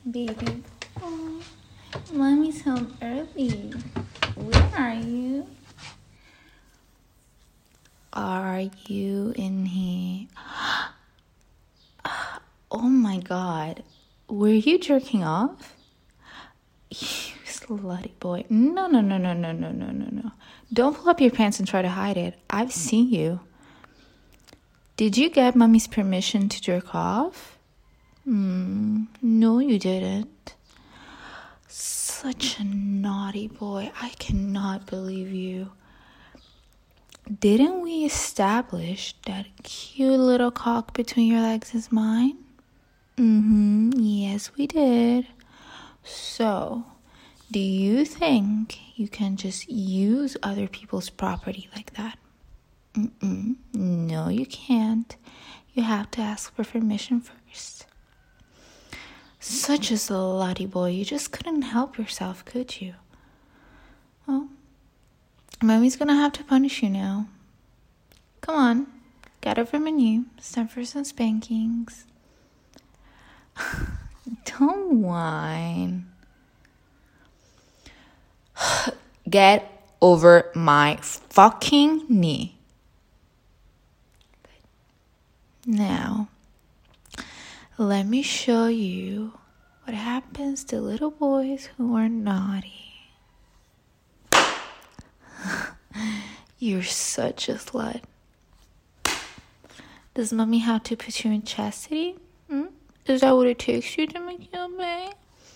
Baby. Oh, mommy's home early. Where are you? Are you in here? Oh my god. Were you jerking off? You slutty boy. No. Don't pull up your pants and try to hide it. I've seen you. Did you get mommy's permission to jerk off? No, you didn't. Such a naughty boy. I cannot believe you. Didn't we establish that cute little cock between your legs is mine? Yes, we did. So, do you think you can just use other people's property like that? No, you can't. You have to ask for permission first. Such a slutty boy. You just couldn't help yourself, could you? Well, mommy's gonna have to punish you now. Come on, get up from a knee. It's time for some spankings. Don't whine. Get over my fucking knee. Good. Now, let me show you what happens to little boys who are naughty. You're such a slut. Does mommy have to put you in chastity? Is that what it takes you to make you obey?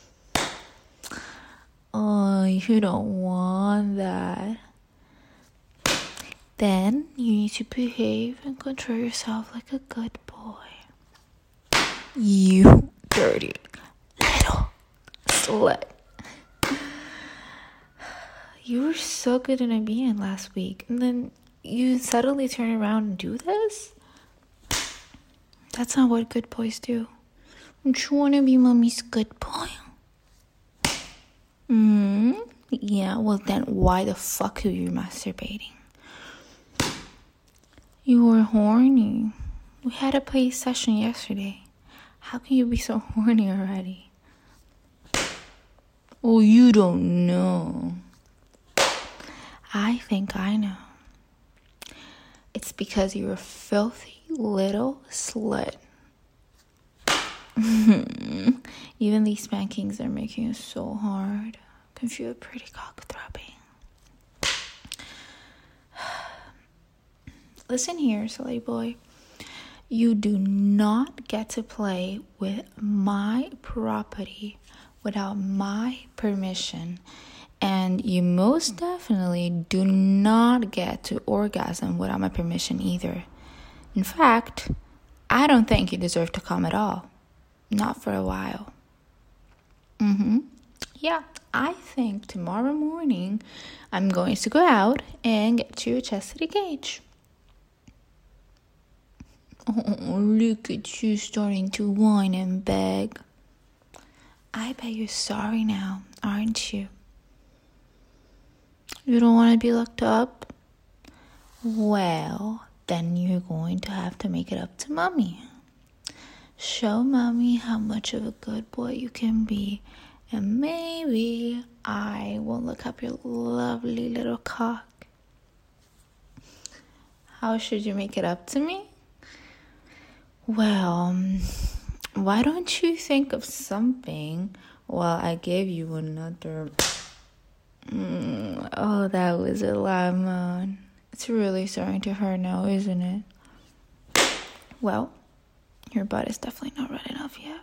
Oh, you don't want that. Then you need to behave and control yourself like a good boy. You dirty little slut. You were so good in a being last week, and then you suddenly turn around and do this? That's not what good boys do. Don't you want to be mommy's good boy? Yeah, well then why the fuck are you masturbating? You were horny. We had a play session yesterday. How can you be so horny already? Oh, you don't know. I think I know. It's because you're a filthy little slut. Even these spankings are making it so hard. I can feel a pretty cock throbbing. Listen here, silly boy. You do not get to play with my property without my permission. And you most definitely do not get to orgasm without my permission either. In fact, I don't think you deserve to come at all. Not for a while. Yeah, I think tomorrow morning I'm going to go out and get you a chastity gauge. Oh, look at you starting to whine and beg. I bet you're sorry now, aren't you? You don't want to be locked up? Well, then you're going to have to make it up to mommy. Show mommy how much of a good boy you can be, and maybe I will look up your lovely little cock. How should you make it up to me? Well, why don't you think of something while I give you another... Oh, that was a loud moan. It's really starting to hurt now, isn't it? Well, your butt is definitely not red enough yet.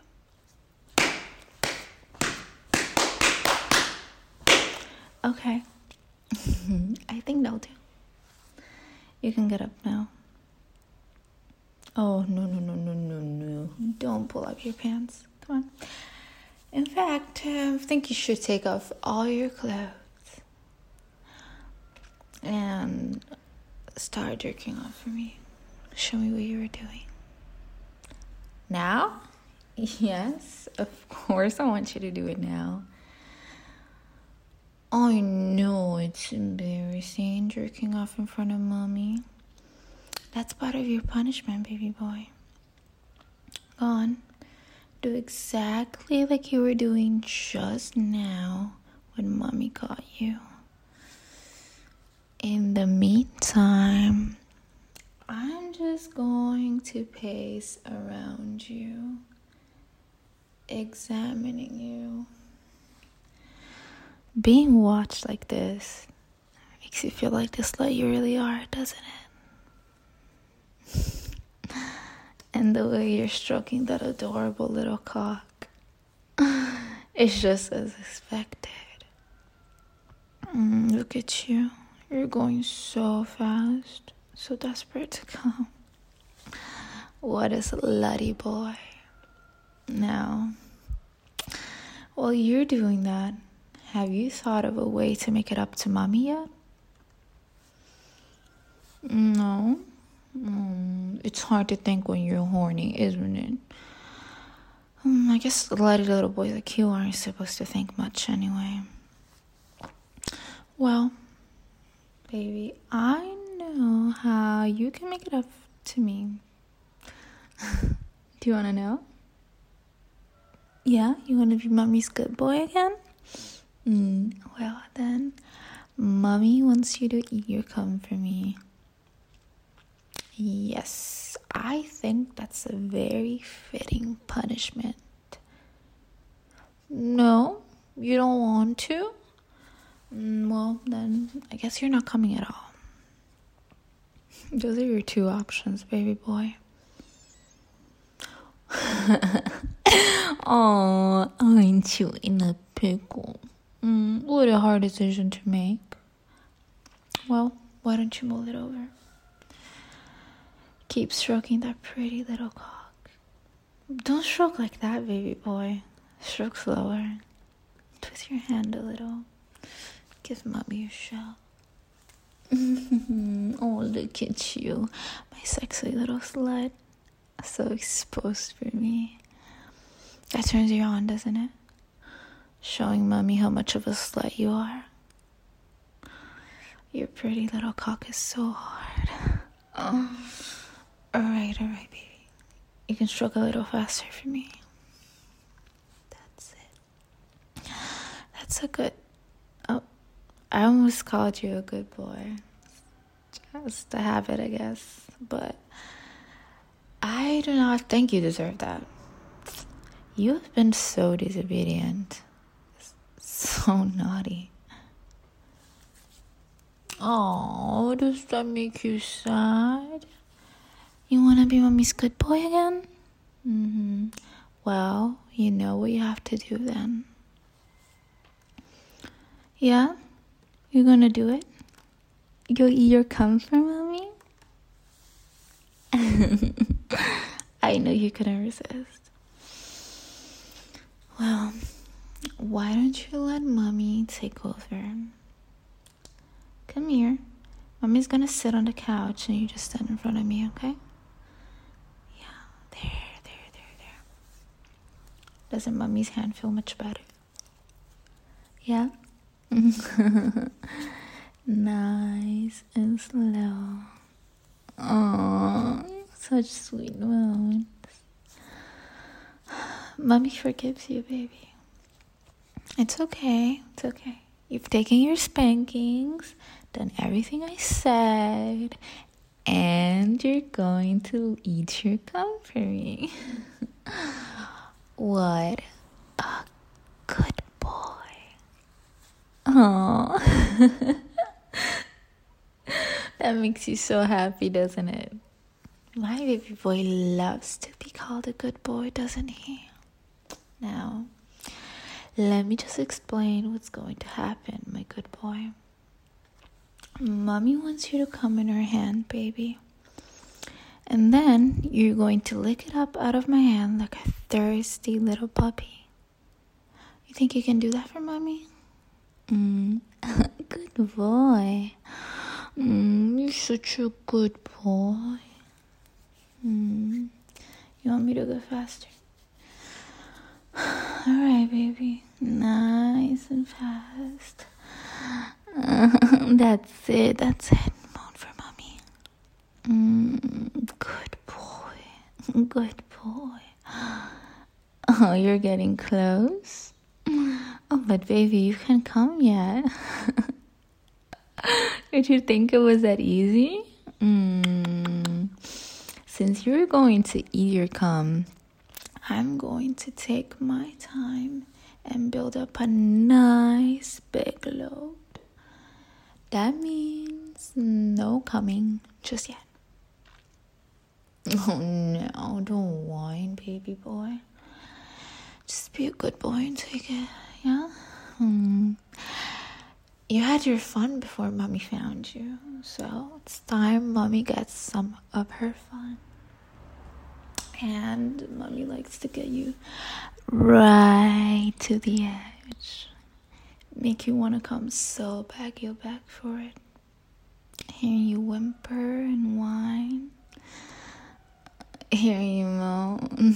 Okay. I think that'll do. You can get up now. Oh, no. Don't pull up your pants. Come on. In fact, I think you should take off all your clothes and start jerking off for me. Show me what you were doing. Now? Yes, of course I want you to do it now. I know it's embarrassing jerking off in front of mommy. That's part of your punishment, baby boy. Go on. Do exactly like you were doing just now when mommy got you. In the meantime, I'm just going to pace around you, examining you. Being watched like this makes you feel like the slut you really are, doesn't it? And the way you're stroking that adorable little cock, it's just as expected. Look at you. You're going so fast, so desperate to come. What a slutty boy. Now, while you're doing that, have you thought of a way to make it up to mommy yet? No. It's hard to think when you're horny, isn't it? I guess slutty little boys like you aren't supposed to think much anyway. Well, baby, I know how you can make it up to me. Do you want to know? Yeah? You want to be mommy's good boy again? Well, then, mommy wants you to eat your cum for me. Yes, I think that's a very fitting punishment. No, you don't want to? Well, then, I guess you're not coming at all. Those are your two options, baby boy. Oh, aren't you in a pickle? What a hard decision to make. Well, why don't you move it over? Keep stroking that pretty little cock. Don't stroke like that, baby boy. Stroke slower. Twist your hand a little. Give mommy a shove. Oh, look at you, my sexy little slut. So exposed for me. That turns you on, doesn't it? Showing mommy how much of a slut you are. Your pretty little cock is so hard. Oh. Alright, baby. You can stroke a little faster for me. That's it. That's a good... Oh, I almost called you a good boy. Just a habit, I guess. But I do not think you deserve that. You have been so disobedient. So naughty. Oh, does that make you sad? You want to be mommy's good boy again? Well, you know what you have to do then. Yeah? You gonna do it? You'll eat your cum for mommy? I know you couldn't resist. Well, why don't you let mommy take over? Come here. Mommy's gonna sit on the couch and you just stand in front of me, okay? Yeah, there. Doesn't mommy's hand feel much better? Yeah? Nice and slow. Aww, such sweet moans. Mommy forgives you, baby. It's okay. You've taken your spankings, done everything I said, and you're going to eat your cum for me. What a good boy. Aww. That makes you so happy, doesn't it? My baby boy loves to be called a good boy, doesn't he? Now, let me just explain what's going to happen, my good boy. Mommy wants you to come in her hand, baby. And then you're going to lick it up out of my hand like a thirsty little puppy. You think you can do that for mommy? Good boy. You're such a good boy. You want me to go faster? Alright, baby. Nice and fast. That's it. Moan for mommy. Good boy. Oh, you're getting close? Oh, but baby, you can't come yet. Did you think it was that easy? Since you're going to eat your cum, I'm going to take my time and build up a nice big load. That means no coming just yet. Oh no, don't whine, baby boy. Just be a good boy and take it, yeah? You had your fun before mommy found you, so it's time mommy gets some of her fun. And mommy likes to get you right to the edge. Make you want to come so bad you'll beg for it. Hearing you whimper and whine. Hearing you moan.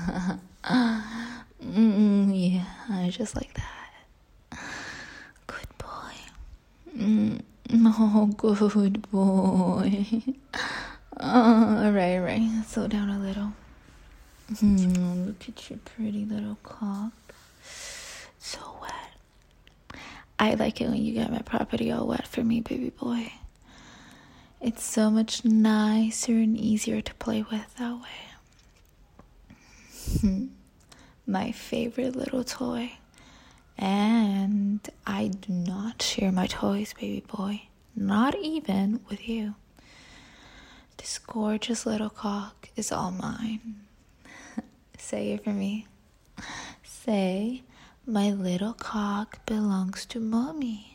Yeah, just like that. Good boy. Oh, good boy. All right. Slow down a little. Look at your pretty little cock. So wet. I like it when you get my property all wet for me, baby boy. It's so much nicer and easier to play with that way. My favorite little toy. And I do not share my toys, baby boy. Not even with you. This gorgeous little cock is all mine. Say it for me. Say, my little cock belongs to mommy.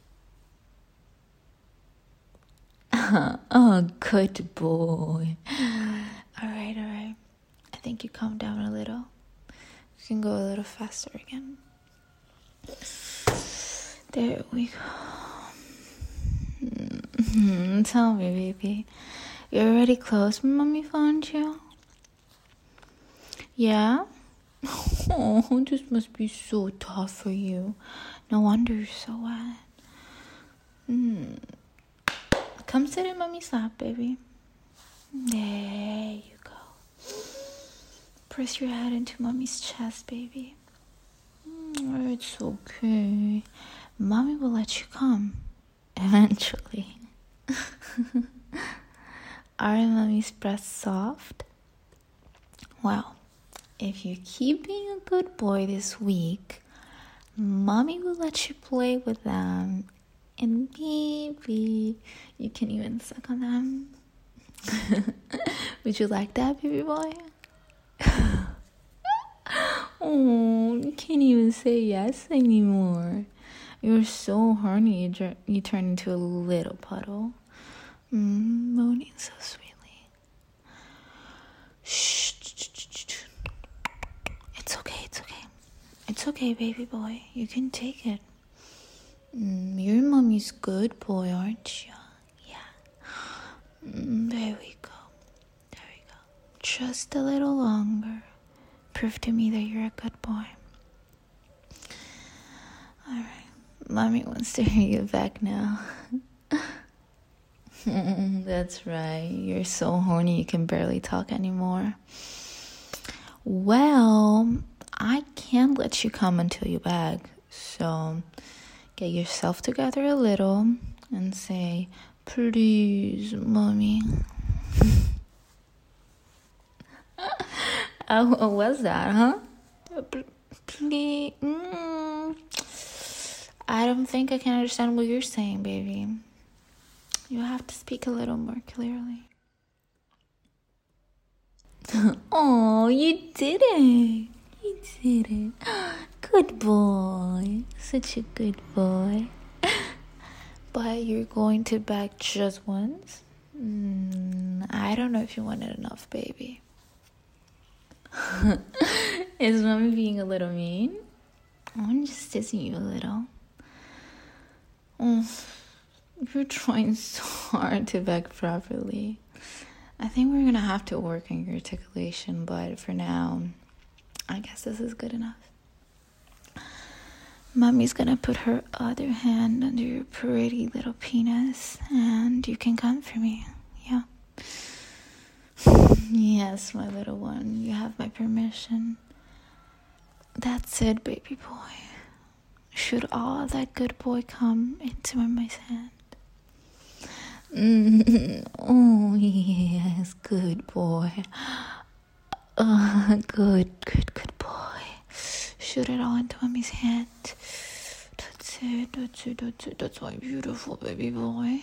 Oh, good boy. All right. I think you calm down a little. You can go a little faster again. There we go. Tell me, baby. You're already close when mommy found you? Yeah? Oh, this must be so tough for you. No wonder you're so wet. Come sit in mommy's lap, baby. There you go. Press your head into mommy's chest, baby. It's okay. Mommy will let you come. Eventually. Are mommy's breasts soft? Well, if you keep being a good boy this week, mommy will let you play with them. And maybe you can even suck on them. Would you like that, baby boy? Oh, you can't even say yes anymore. You're so horny, you turn into a little puddle. Moaning so sweetly. Shh. It's okay, baby boy. You can take it. You're mommy's good boy, aren't you? Yeah. There we go. Just a little longer. Prove to me that you're a good boy. Alright. Mommy wants to hear you back now. That's right. You're so horny you can barely talk anymore. Well, I can't let you come until you beg. So get yourself together a little and say, please, mommy. What was that, huh? Please. I don't think I can understand what you're saying, baby. You have to speak a little more clearly. Oh, you did it. Good boy. Such a good boy. But you're going to beg just once? I don't know if you wanted enough, baby. Is mommy being a little mean? I'm just teasing you a little. You're trying so hard to beg properly. I think we're gonna have to work on your articulation, but for now, I guess this is good enough. Mommy's gonna put her other hand under your pretty little penis, and you can come for me, yeah? Yes, my little one, you have my permission. That's it, baby boy. Should all that good boy come into my hand? Oh, yes, good boy. Good boy. Shoot it all into mommy's hand. That's it. That's my beautiful baby boy.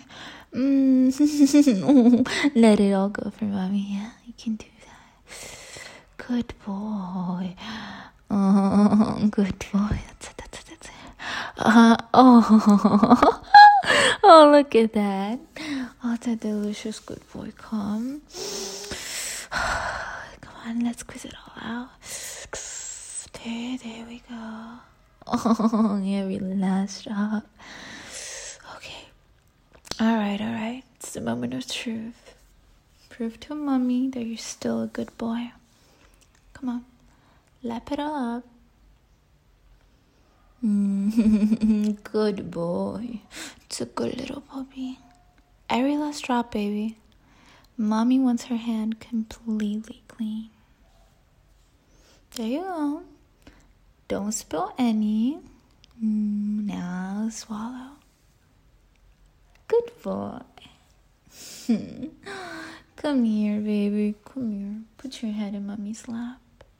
Let it all go for mommy. Yeah, you can do that. Good boy. Oh, good boy. That's it. Oh, look at that. Oh, that delicious good boy. Come on, let's squeeze it all out. There we go. Oh, every last drop. Okay. All right. It's the moment of truth. Prove to mommy that you're still a good boy. Come on. Lap it up. Good boy. It's a good little puppy. Every last drop, baby. Mommy wants her hand completely clean. There you go. Don't spill any. Now swallow. Good boy. Come here, baby. Come here. Put your head in mommy's lap.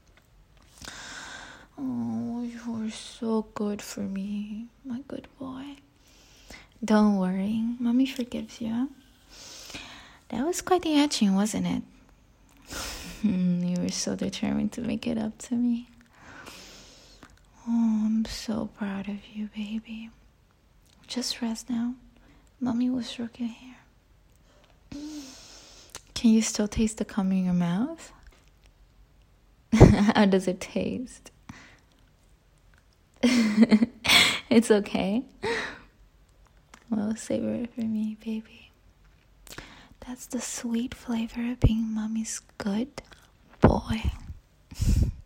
Oh, you're so good for me, my good boy. Don't worry, mommy forgives you. That was quite the action, wasn't it? You were so determined to make it up to me. Oh, I'm so proud of you, baby. Just rest now. Mommy will stroke your hair. Can you still taste the cum in your mouth? How does it taste? It's okay. Well, savor it for me, baby. That's the sweet flavor of being mommy's good boy.